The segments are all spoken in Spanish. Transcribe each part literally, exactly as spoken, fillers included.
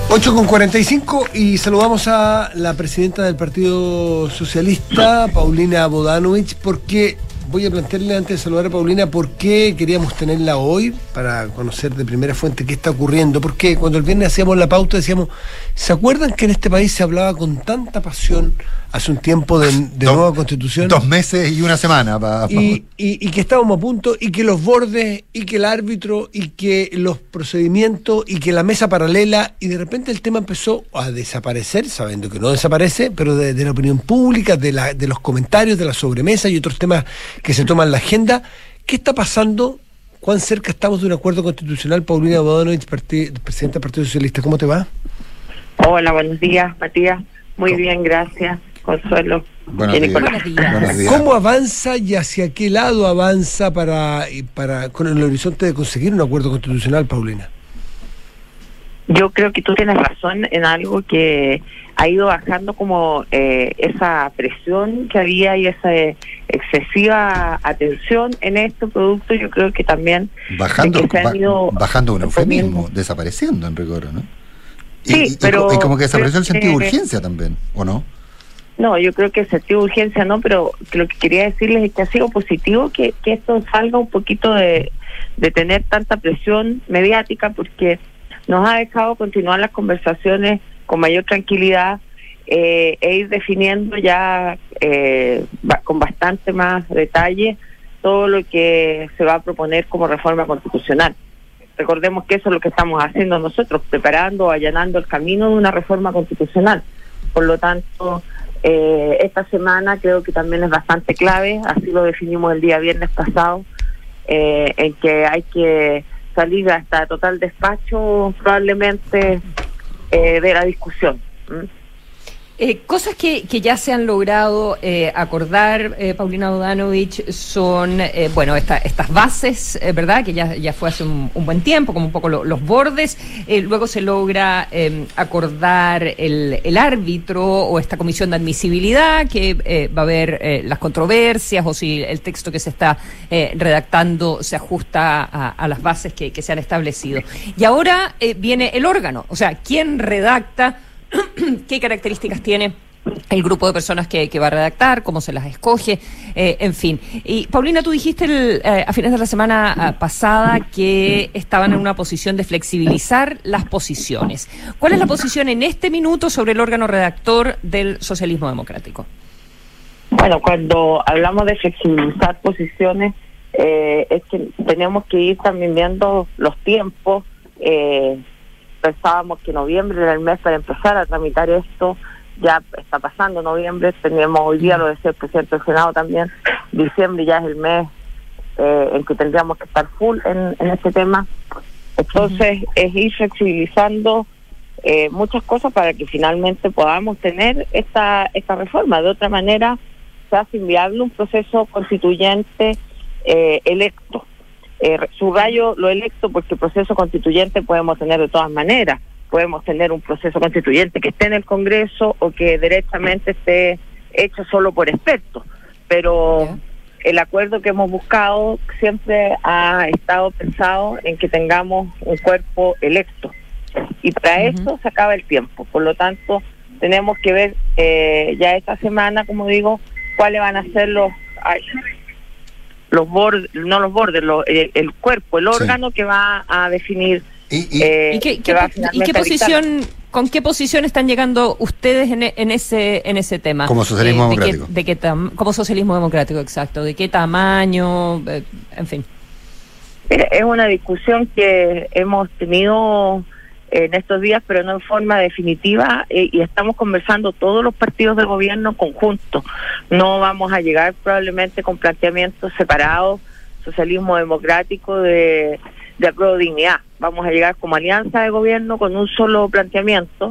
ocho con cuarenta y cinco y saludamos a la presidenta del Partido Socialista, Paulina Bodanovich, porque voy a plantearle antes de saludar a Paulina por qué queríamos tenerla hoy, para conocer de primera fuente qué está ocurriendo, porque cuando el viernes hacíamos la pauta decíamos, ¿se acuerdan que en este país se hablaba con tanta pasión hace un tiempo de, de dos, nueva constitución? Dos meses y una semana. Pa, pa. Y, y, y que estábamos a punto, y que los bordes, y que el árbitro, y que los procedimientos, y que la mesa paralela, y de repente el tema empezó a desaparecer, sabiendo que no desaparece, pero de, de la opinión pública, de, la, de los comentarios, de la sobremesa y otros temas que se toman en la agenda. ¿Qué está pasando? ¿Cuán cerca estamos de un acuerdo constitucional? Paulina Bodanovich, presidenta del Partido Socialista, ¿cómo te va? Hola, buenos días, Matías. Muy ¿Cómo? Bien, gracias. Consuelo. Buenos días. Buenos días. Buenos días. ¿Cómo avanza y hacia qué lado avanza para, para con el horizonte de conseguir un acuerdo constitucional, Paulina? Yo creo que tú tienes razón en algo que ha ido bajando como eh, esa presión que había y esa eh, excesiva atención en estos productos. Yo creo que también bajando, que se han ido ba- bajando un eufemismo, desapareciendo en rigor, ¿no? Y, sí, y, pero y como que desapareció el sentido de eh, urgencia también, ¿o no? No, yo creo que el sentido de urgencia no, pero que lo que quería decirles es que ha sido positivo que, que esto salga un poquito de, de tener tanta presión mediática, porque nos ha dejado continuar las conversaciones con mayor tranquilidad eh, e ir definiendo ya eh, ba- con bastante más detalle todo lo que se va a proponer como reforma constitucional. Recordemos que eso es lo que estamos haciendo nosotros, preparando, allanando el camino de una reforma constitucional. Por lo tanto, eh, esta semana creo que también es bastante clave, así lo definimos el día viernes pasado, eh, en que hay que salir hasta total despacho probablemente eh, de la discusión. ¿Mm? Eh, cosas que, que ya se han logrado eh, acordar, eh, Paulina Bodanovich, son, eh, bueno, esta, estas bases, eh, ¿verdad?, que ya, ya fue hace un, un buen tiempo, como un poco lo, los bordes. Eh, luego se logra eh, acordar el, el árbitro o esta comisión de admisibilidad, que eh, va a haber eh, las controversias o si el texto que se está eh, redactando se ajusta a, a las bases que, que se han establecido. Y ahora eh, viene el órgano, o sea, ¿quién redacta? ¿Qué características tiene el grupo de personas que, que va a redactar? ¿Cómo se las escoge? Eh, en fin. Y Paulina, tú dijiste el, eh, a fines de la semana uh, pasada que estaban en una posición de flexibilizar las posiciones. ¿Cuál es la posición en este minuto sobre el órgano redactor del socialismo democrático? Bueno, cuando hablamos de flexibilizar posiciones, eh, es que tenemos que ir también viendo los tiempos. Eh, pensábamos que noviembre era el mes para empezar a tramitar esto, ya está pasando noviembre, tenemos hoy día, lo decía el presidente del Senado también, diciembre ya es el mes eh, en que tendríamos que estar full en, en este tema. Entonces uh-huh. es ir flexibilizando eh, muchas cosas para que finalmente podamos tener esta esta reforma. De otra manera se hace inviable un proceso constituyente eh, electo. Eh, subrayo lo electo porque proceso constituyente podemos tener de todas maneras. Podemos tener un proceso constituyente que esté en el Congreso o que derechamente esté hecho solo por expertos, pero yeah. el acuerdo que hemos buscado siempre ha estado pensado en que tengamos un cuerpo electo y para uh-huh. eso se acaba el tiempo. Por lo tanto, tenemos que ver eh, ya esta semana, como digo, cuáles van a ser los... Ay, los bordes, no los bordes, lo, el, el cuerpo, el órgano sí. que va a definir y, y, eh, ¿y qué, qué, ¿y qué posición, con qué posición están llegando ustedes en, en ese en ese tema? Como socialismo eh, democrático. De qué, de qué tam, como socialismo democrático, exacto. ¿De qué tamaño? Eh, en fin. Es una discusión que hemos tenido en estos días, pero no en forma definitiva, eh, y estamos conversando todos los partidos del gobierno conjuntos. No vamos a llegar probablemente con planteamientos separados, socialismo democrático de, de Apruebo Dignidad. Vamos a llegar como alianza de gobierno con un solo planteamiento,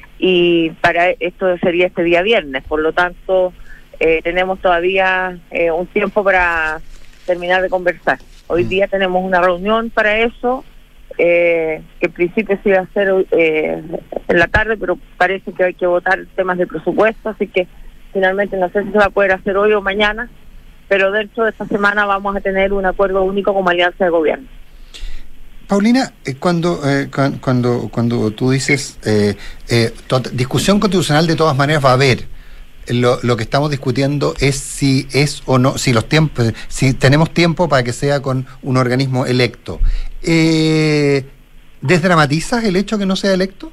y para esto sería este día viernes. Por lo tanto, eh, tenemos todavía eh, un tiempo para terminar de conversar. Hoy día tenemos una reunión para eso, Eh, que en principio se iba a hacer eh, en la tarde, pero parece que hay que votar temas de presupuesto, así que finalmente no sé si se va a poder hacer hoy o mañana, pero dentro de esta semana vamos a tener un acuerdo único como alianza de gobierno. Paulina, eh, cuando, eh, cuando cuando tú dices eh, eh, discusión constitucional de todas maneras va a haber, lo, lo que estamos discutiendo es si es o no, si los tiempos, si tenemos tiempo para que sea con un organismo electo. Eh, ¿Desdramatizas el hecho que no sea electo?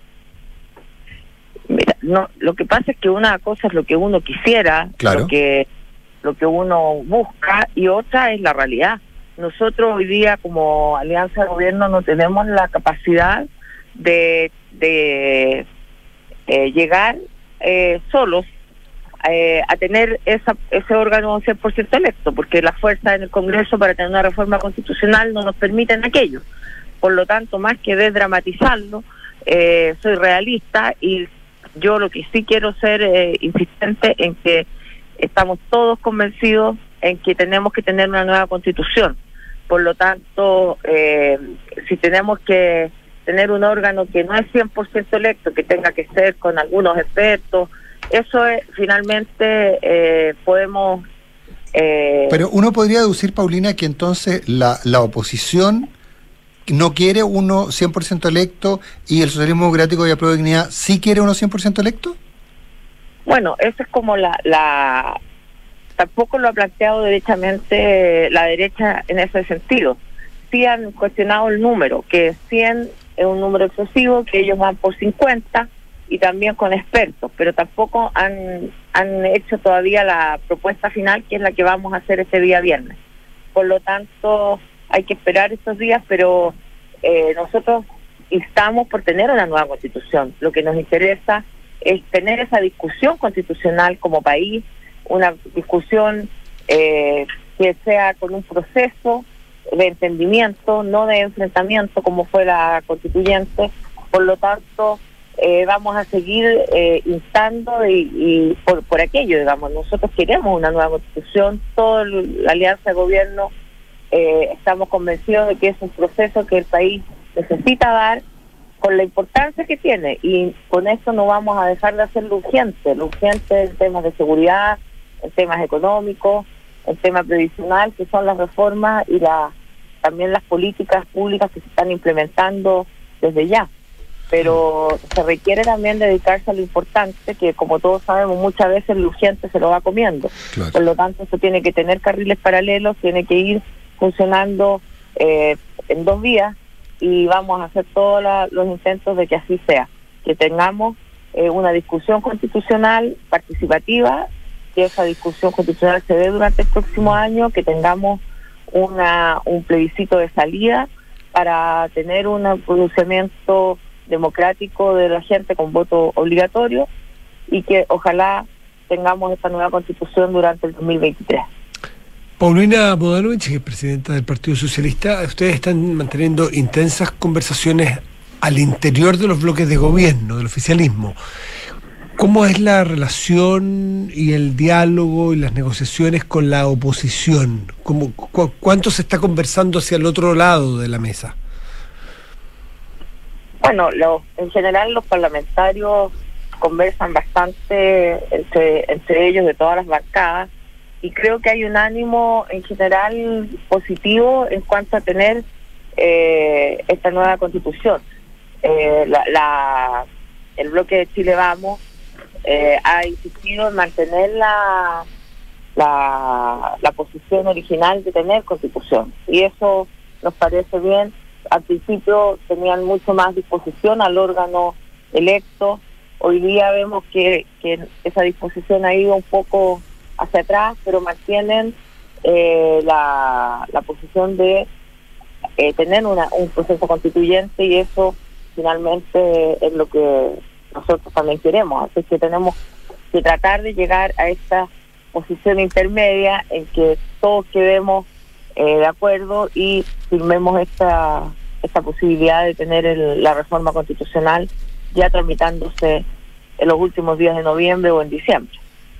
Mira, no, lo que pasa es que una cosa es lo que uno quisiera, claro, lo que lo que uno busca, y otra es la realidad. Nosotros hoy día como Alianza de Gobierno no tenemos la capacidad de, de eh, llegar eh, solos eh, a tener esa, ese órgano cien por ciento electo, porque la fuerza en el Congreso para tener una reforma constitucional no nos permiten aquello. Por lo tanto, más que desdramatizarlo, eh, soy realista, y yo lo que sí quiero ser eh, insistente en que estamos todos convencidos en que tenemos que tener una nueva constitución. Por lo tanto, eh, si tenemos que tener un órgano que no es cien por ciento electo, que tenga que ser con algunos expertos, eso es, finalmente eh, podemos... Eh, Pero uno podría deducir, Paulina, que entonces la, la oposición no quiere uno cien por ciento electo y el socialismo democrático y la Prueba de Dignidad sí quiere uno cien por ciento electo. Bueno, eso es como la... la tampoco lo ha planteado derechamente la derecha en ese sentido. Sí han cuestionado el número, que cien es un número excesivo, que ellos van por cincuenta y también con expertos, pero tampoco han, han hecho todavía la propuesta final, que es la que vamos a hacer este día viernes. Por lo tanto, hay que esperar estos días, pero eh, nosotros instamos por tener una nueva constitución. Lo que nos interesa es tener esa discusión constitucional como país, una discusión eh, que sea con un proceso de entendimiento, no de enfrentamiento como fue la constituyente. Por lo tanto, eh, vamos a seguir eh, instando y, y por, por aquello, digamos, nosotros queremos una nueva constitución, toda la Alianza de Gobierno eh, estamos convencidos de que es un proceso que el país necesita dar, con la importancia que tiene, y con esto no vamos a dejar de hacer lo urgente, lo urgente en temas de seguridad, en temas económicos, en temas previsional, que son las reformas y la, también las políticas públicas que se están implementando desde ya. Pero se requiere también dedicarse a lo importante, que como todos sabemos, muchas veces lo urgente se lo va comiendo. Claro. Por lo tanto, esto tiene que tener carriles paralelos, tiene que ir funcionando eh, en dos vías, y vamos a hacer todos la, los intentos de que así sea, que tengamos eh, una discusión constitucional participativa, que esa discusión constitucional se dé durante el próximo año, que tengamos una un plebiscito de salida para tener un pronunciamiento democrático de la gente con voto obligatorio, y que ojalá tengamos esta nueva constitución durante el dos mil veintitrés. Paulina Bodanovich, que es presidenta del Partido Socialista, ustedes están manteniendo intensas conversaciones al interior de los bloques de gobierno, del oficialismo. ¿Cómo es la relación y el diálogo y las negociaciones con la oposición? ¿Cómo, cu- ¿Cuánto se está conversando hacia el otro lado de la mesa? Bueno, lo, en general los parlamentarios conversan bastante entre, entre ellos, de todas las bancadas, y creo que hay un ánimo en general positivo en cuanto a tener eh, esta nueva constitución. Eh, la, la, el bloque de Chile Vamos eh, ha insistido en mantener la, la, la posición original de tener constitución, y eso nos parece bien. Al principio tenían mucho más disposición al órgano electo. Hoy día vemos que, que esa disposición ha ido un poco hacia atrás, pero mantienen eh, la, la posición de eh, tener una, un proceso constituyente, y eso finalmente es lo que nosotros también queremos. Así que tenemos que tratar de llegar a esta posición intermedia en que todos quedemos eh, de acuerdo y firmemos esta esta posibilidad de tener el, la reforma constitucional ya tramitándose en los últimos días de noviembre o en diciembre.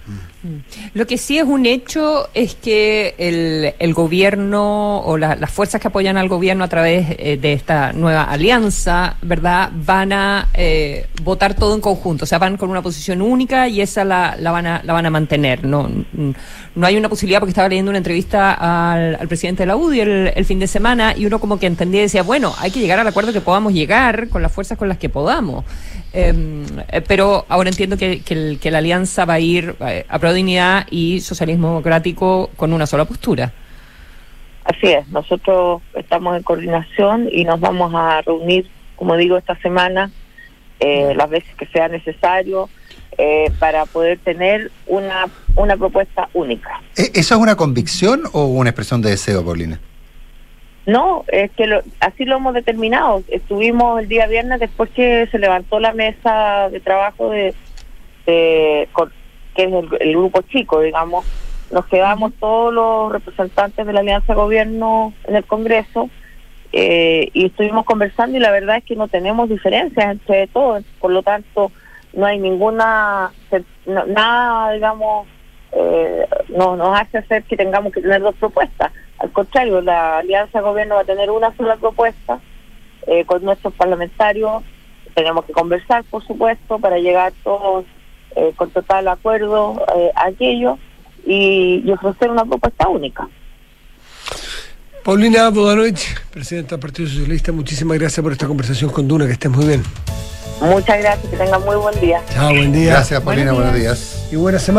Lo que sí es un hecho es que el, el gobierno o la, las fuerzas que apoyan al gobierno a través eh, de esta nueva alianza, ¿verdad?, van a eh, votar todo en conjunto, o sea, van con una posición única y esa la, la van a la van a mantener. No, no hay una posibilidad, porque estaba leyendo una entrevista al, al presidente de la U D I el, el fin de semana y uno como que entendía y decía, bueno, hay que llegar al acuerdo que podamos llegar con las fuerzas con las que podamos. Eh, pero ahora entiendo que, que, el, que la alianza va a ir eh, a Pro Dignidad y Socialismo Democrático con una sola postura. Así es, nosotros estamos en coordinación y nos vamos a reunir, como digo, esta semana, eh, las veces que sea necesario, eh, para poder tener una, una propuesta única. ¿Eso es una convicción o una expresión de deseo, Paulina? No, es que lo, así lo hemos determinado. Estuvimos el día viernes, después que se levantó la mesa de trabajo de, de con, que es el, el grupo chico, digamos, nos quedamos todos los representantes de la Alianza Gobierno en el Congreso eh, y estuvimos conversando y la verdad es que no tenemos diferencias entre todos, por lo tanto no hay ninguna, no, nada, digamos, eh, no nos hace hacer que tengamos que tener dos propuestas. Al contrario, la Alianza Gobierno va a tener una sola propuesta eh, con nuestros parlamentarios. Tenemos que conversar, por supuesto, para llegar todos eh, con total acuerdo eh, a aquello y, y ofrecer una propuesta única. Paulina Bodanovich, presidenta del Partido Socialista, muchísimas gracias por esta conversación con Duna, que estés muy bien. Muchas gracias, que tengan muy buen día. Chao, buen día. Gracias, Paulina, buenos días. Y buena semana.